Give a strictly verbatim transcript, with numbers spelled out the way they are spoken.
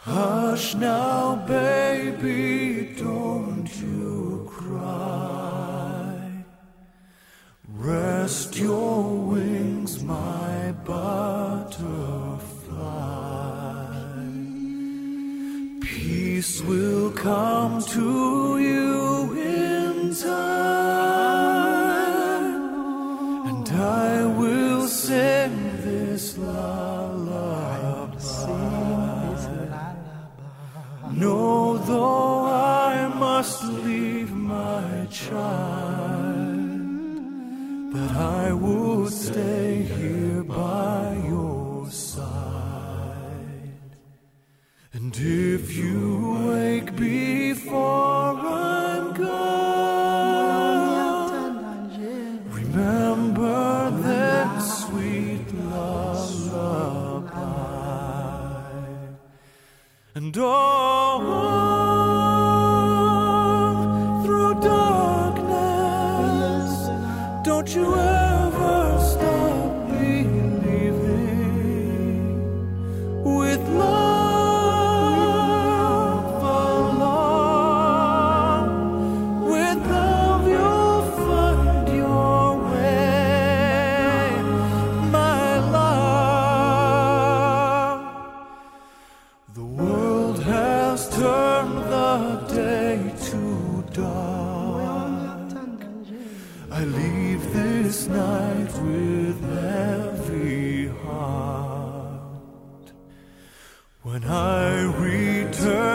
Hush now, baby, don't you cry. Rest your wings, my butterfly. Peace will come to you in time, and I will sing this lullaby. No, though I must leave my child, but I would stay here by your side. And if you wake before I'm gone, remember that sweet lullaby. And oh, through darkness, don't you ever stop believing. With love along, with love you'll find your way, my love. The world has turned the day to dark. I leave this night with heavy heart. When I return